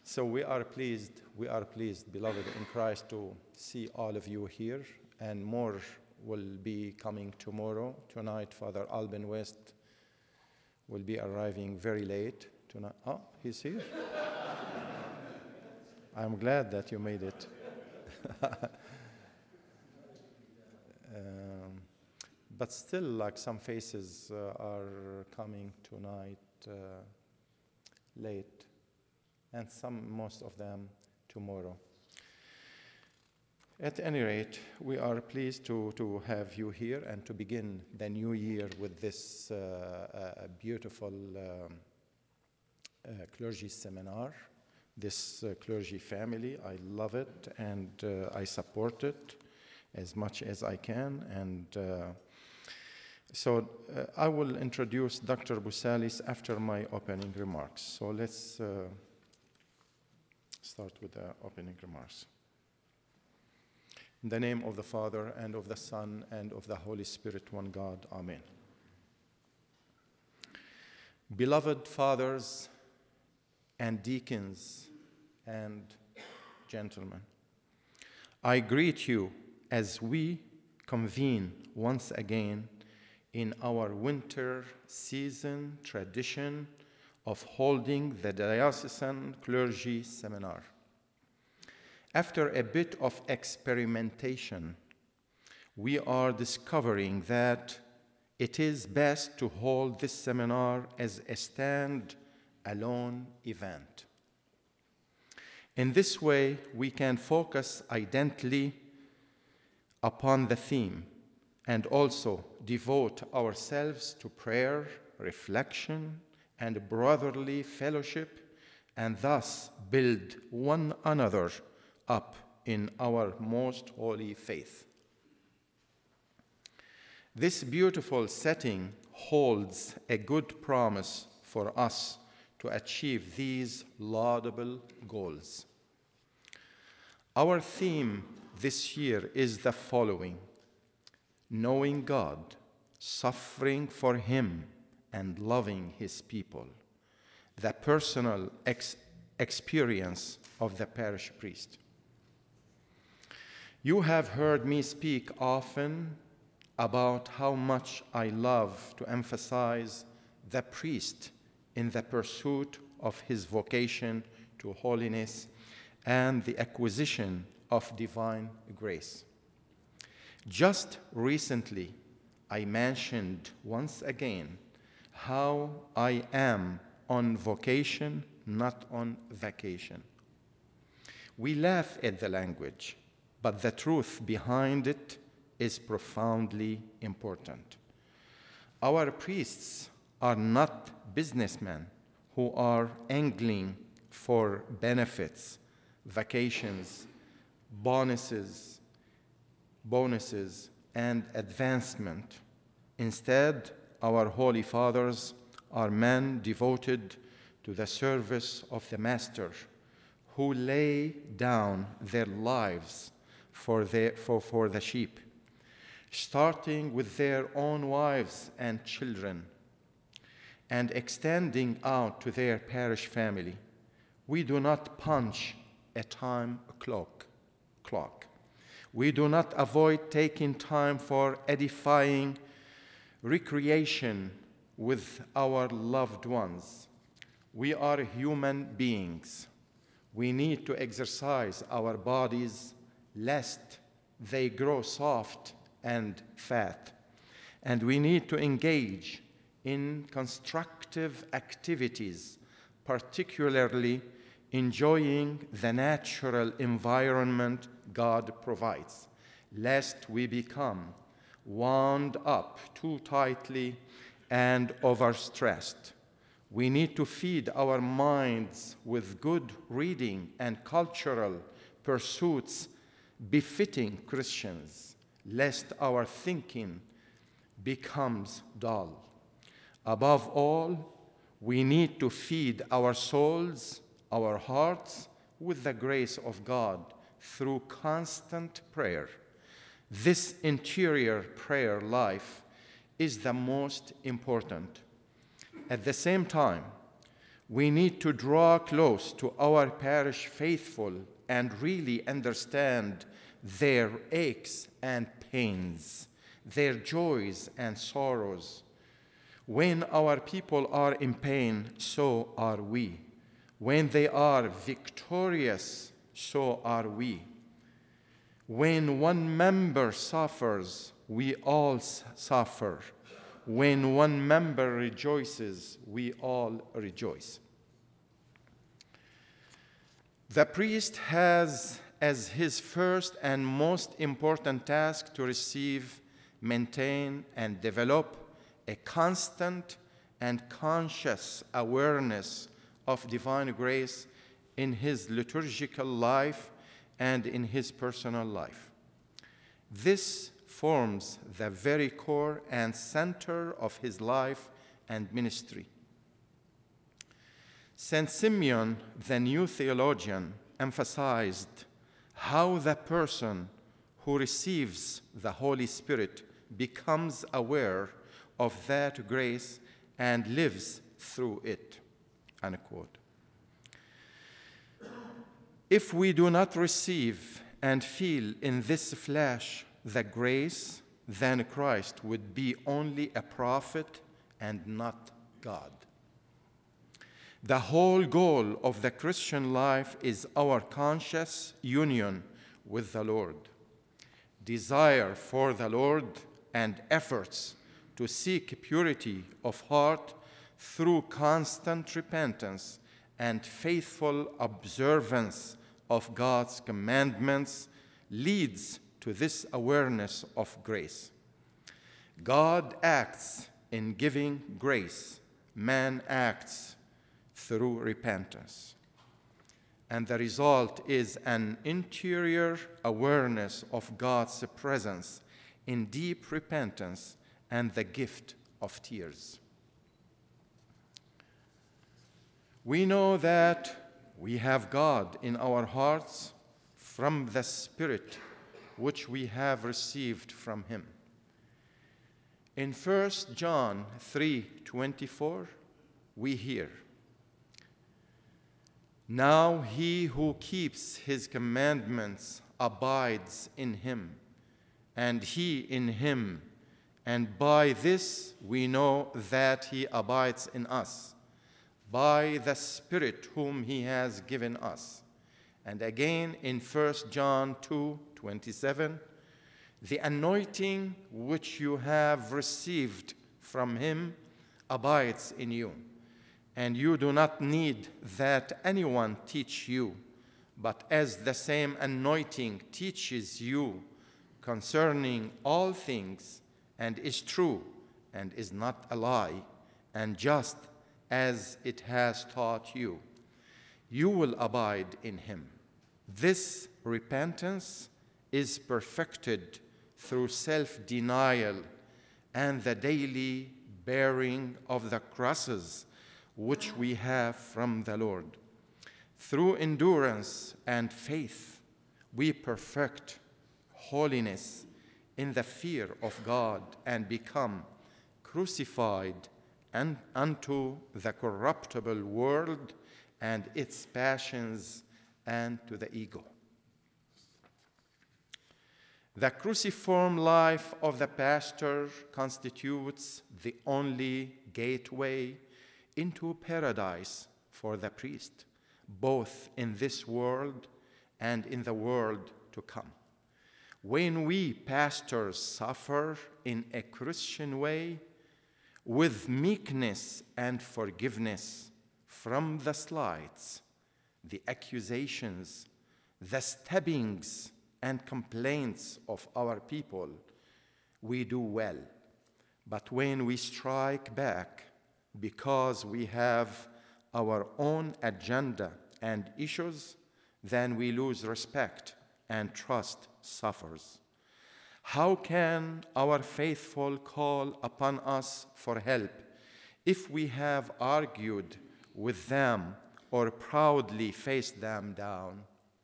So we are pleased, beloved in Christ, to see all of you here, and more will be coming tomorrow. Tonight, Father Alban West will be arriving very late tonight. Oh, he's here. I'm glad that you made it. But still, like some faces are coming tonight late, and most of them tomorrow. At any rate, we are pleased to have you here and to begin the new year with this beautiful clergy seminar, this clergy family. I love it, and I support it as much as I can. And so I will introduce Dr. Bousalis after my opening remarks. So let's start with the opening remarks. In the name of the Father, and of the Son, and of the Holy Spirit, one God. Amen. Beloved fathers and deacons and gentlemen, I greet you as we convene once again in our winter season tradition of holding the Diocesan Clergy Seminar. After a bit of experimentation, we are discovering that it is best to hold this seminar as a stand-alone event. In this way, we can focus identically upon the theme and also devote ourselves to prayer, reflection, and brotherly fellowship, and thus build one another up in our most holy faith. This beautiful setting holds a good promise for us to achieve these laudable goals. Our theme this year is the following: knowing God, suffering for Him, and loving His people, the personal experience of the parish priest. You have heard me speak often about how much I love to emphasize the priest in the pursuit of his vocation to holiness and the acquisition of divine grace. Just recently, I mentioned once again how I am on vocation, not on vacation. We laugh at the language, but the truth behind it is profoundly important. Our priests are not businessmen who are angling for benefits, vacations, bonuses, and advancement. Instead, our Holy Fathers are men devoted to the service of the Master, who lay down their lives for the sheep, starting with their own wives and children, and extending out to their parish family. We do not punch a time clock. We do not avoid taking time for edifying recreation with our loved ones. We are human beings. We need to exercise our bodies lest they grow soft and fat. And we need to engage in constructive activities, particularly enjoying the natural environment God provides, lest we become wound up too tightly and overstressed. We need to feed our minds with good reading and cultural pursuits befitting Christians, lest our thinking becomes dull. Above all, we need to feed our souls, our hearts, with the grace of God through constant prayer. This interior prayer life is the most important. At the same time, We need to draw close to our parish faithful and really understand their aches and pains, their joys and sorrows. When our people are in pain, so are we. When they are victorious, so are we. When one member suffers, we all suffer. When one member rejoices, we all rejoice. The priest has as his first and most important task to receive, maintain, and develop a constant and conscious awareness of divine grace in his liturgical life and in his personal life. This forms the very core and center of his life and ministry. St. Simeon, the new theologian, emphasized how the person who receives the Holy Spirit becomes aware of that grace and lives through it, unquote. If we do not receive and feel in this flesh the grace, then Christ would be only a prophet and not God. The whole goal of the Christian life is our conscious union with the Lord, desire for the Lord, and efforts to seek purity of heart through constant repentance and faithful observance of God's commandments leads to this awareness of grace. God acts in giving grace. Man acts through repentance. And the result is an interior awareness of God's presence in deep repentance and the gift of tears. We know that we have God in our hearts from the Spirit which we have received from him. In 1 John 3:24, we hear, "Now he who keeps his commandments abides in him, and he in him, and by this we know that he abides in us, by the Spirit whom he has given us." And again in 1 John 2:27, "The anointing which you have received from him abides in you, and you do not need that anyone teach you, but as the same anointing teaches you concerning all things, and is true, and is not a lie, and just as it has taught you, you will abide in him." This repentance is perfected through self-denial and the daily bearing of the crosses which we have from the Lord. Through endurance and faith, we perfect holiness in the fear of God and become crucified unto the corruptible world and its passions and to the ego. The cruciform life of the pastor constitutes the only gateway into paradise for the priest, both in this world and in the world to come. When we pastors suffer in a Christian way, with meekness and forgiveness from the slights, the accusations, the stabbings, and complaints of our people, we do well. But when we strike back because we have our own agenda and issues, then we lose respect and trust suffers. How can our faithful call upon us for help if we have argued with them or proudly faced them down?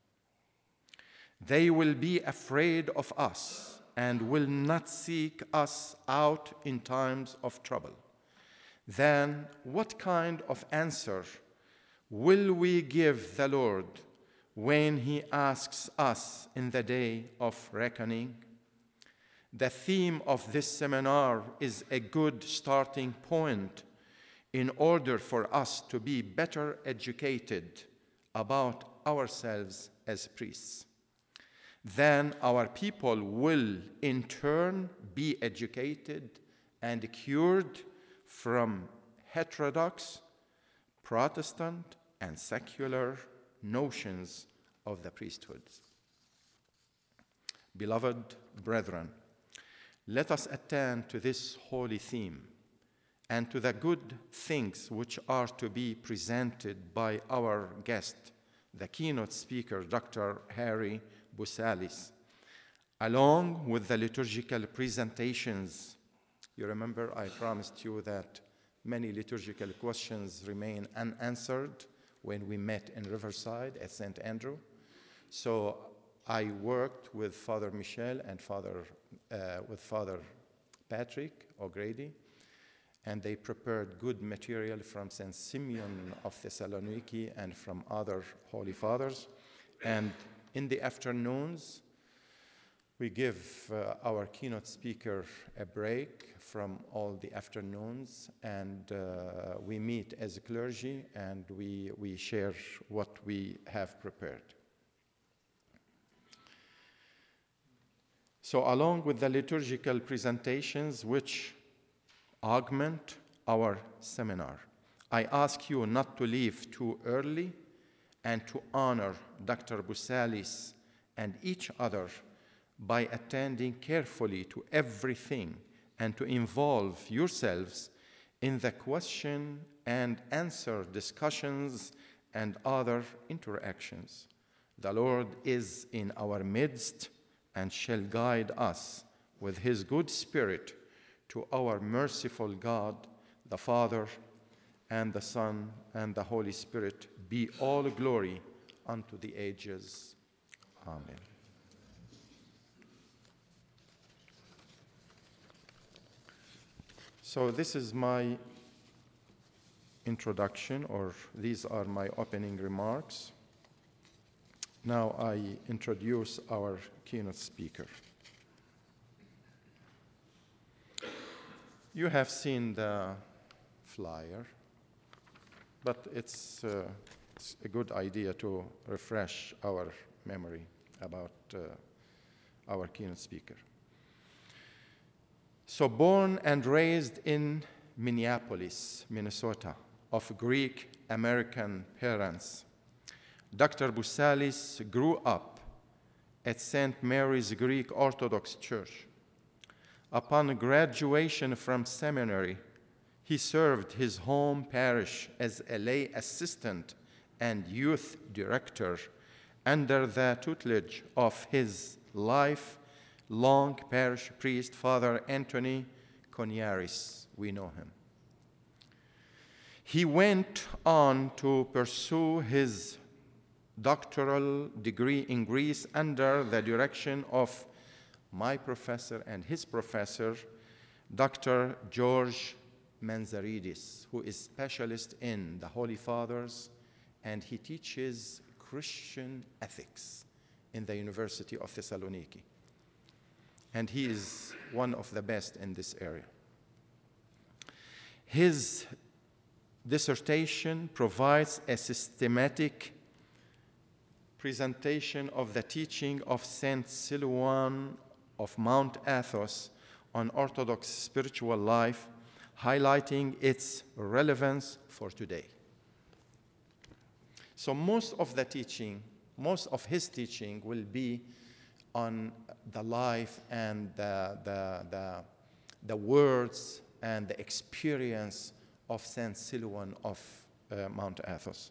They will be afraid of us and will not seek us out in times of trouble. Then what kind of answer will we give the Lord when he asks us in the day of reckoning? The theme of this seminar is a good starting point in order for us to be better educated about ourselves as priests. Then our people will in turn be educated and cured from heterodox, Protestant, and secular notions of the priesthood. Beloved brethren, let us attend to this holy theme and to the good things which are to be presented by our guest, the keynote speaker, Dr. Harry Bousalis, along with the liturgical presentations. You remember I promised you that many liturgical questions remain unanswered when we met in Riverside at St. Andrew. So I worked with Father Michel and with Father Patrick O'Grady, and they prepared good material from St. Simeon of Thessaloniki and from other Holy Fathers. And in the afternoons, we give our keynote speaker a break from all the afternoons, and we meet as a clergy, and we share what we have prepared. So along with the liturgical presentations which augment our seminar, I ask you not to leave too early and to honor Dr. Bousalis and each other by attending carefully to everything and to involve yourselves in the question and answer discussions and other interactions. The Lord is in our midst and shall guide us with his good spirit to our merciful God, the Father, and the Son, and the Holy Spirit, be all glory unto the ages. Amen. So this is my introduction, or these are my opening remarks. Now I introduce our keynote speaker. You have seen the flyer, but it's a good idea to refresh our memory about our keynote speaker. So born and raised in Minneapolis, Minnesota, of Greek American parents, Dr. Bousalis grew up at St. Mary's Greek Orthodox Church. Upon graduation from seminary, he served his home parish as a lay assistant and youth director under the tutelage of his lifelong parish priest, Father Anthony Koniaris. We know him. He went on to pursue his doctoral degree in Greece under the direction of my professor and his professor, Dr. George Manzaridis, who is specialist in the Holy Fathers, and he teaches Christian ethics in the University of Thessaloniki. And he is one of the best in this area. His dissertation provides a systematic presentation of the teaching of Saint Silouan of Mount Athos on Orthodox spiritual life, highlighting its relevance for today. So most of his teaching will be on the life and the words and the experience of Saint Silouan of Mount Athos.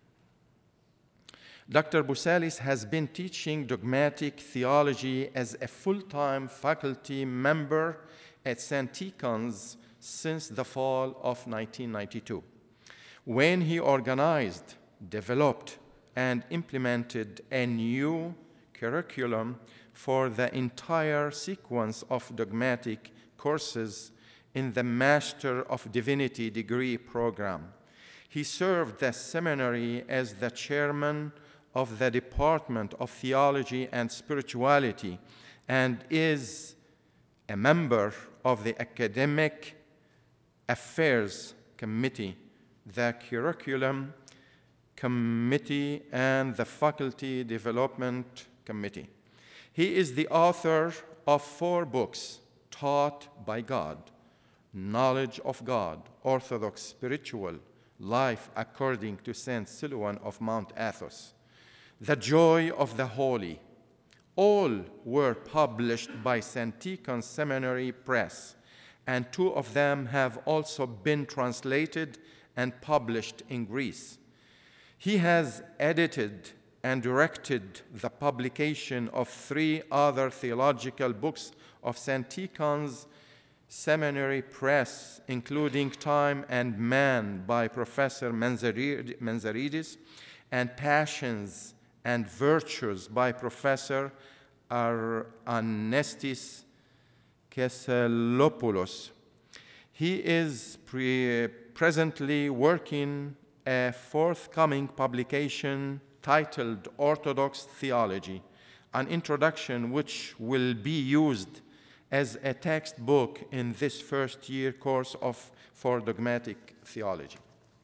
Dr. Bousalis has been teaching dogmatic theology as a full-time faculty member at St. Tikhon's since the fall of 1992, when he organized, developed, and implemented a new curriculum for the entire sequence of dogmatic courses in the Master of Divinity degree program. He served the seminary as the chairman of the Department of Theology and Spirituality and is a member of the Academic Affairs Committee, the Curriculum Committee, and the Faculty Development Committee. He is the author of 4 books: Taught by God, Knowledge of God, Orthodox Spiritual Life According to Saint Silouan of Mount Athos, The Joy of the Holy. All were published by St. Tikhon's Seminary Press, and 2 of them have also been translated and published in Greece. He has edited and directed the publication of 3 other theological books of St. Tikhon's Seminary Press, including Time and Man by Professor Manzaridis, and Passions and Virtues by Professor Anestis Kesselopoulos. He is presently working a forthcoming publication titled Orthodox Theology, an introduction which will be used as a textbook in this first-year course for dogmatic theology.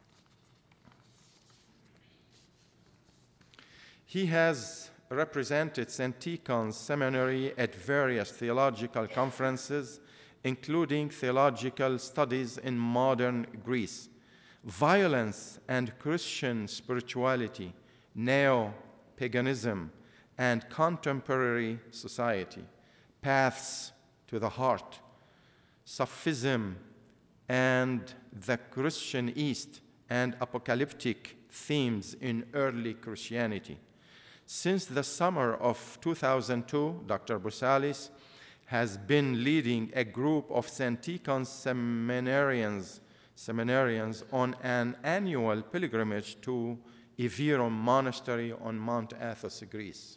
He has represented St. Tikhon's Seminary at various theological conferences, including Theological Studies in Modern Greece, Violence and Christian Spirituality, Neo-Paganism and Contemporary Society, Paths to the Heart, Sufism and the Christian East, and Apocalyptic Themes in Early Christianity. Since the summer of 2002, Dr. Boussalis has been leading a group of St. Tikhon's seminarians on an annual pilgrimage to Evirom Monastery on Mount Athos, Greece.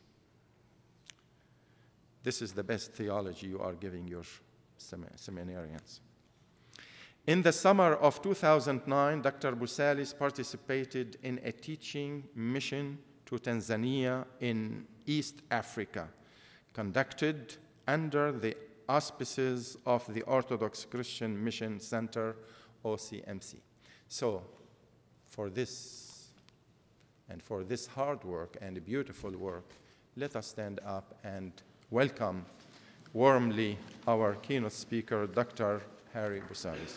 This is the best theology you are giving your seminarians. In the summer of 2009, Dr. Boussalis participated in a teaching mission to Tanzania in East Africa, conducted under the auspices of the Orthodox Christian Mission Center, OCMC. So, for this hard work and beautiful work, let us stand up and welcome warmly our keynote speaker, Dr. Harry Boussalis.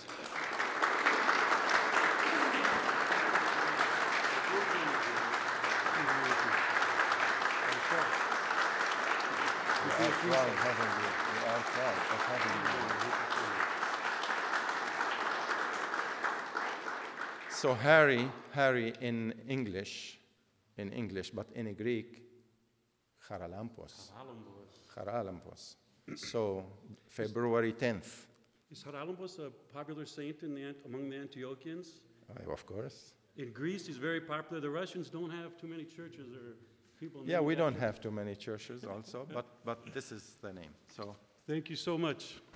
We are proud of having you. We are proud of having you. So Harry in English, but in Greek, Charalampos. Charalampos. So February 10th. Is Charalampos a popular saint among the Antiochians? Of course. In Greece, he's very popular. The Russians don't have too many churches or people. Yeah, we don't have too many churches also, but this is the name. So thank you so much.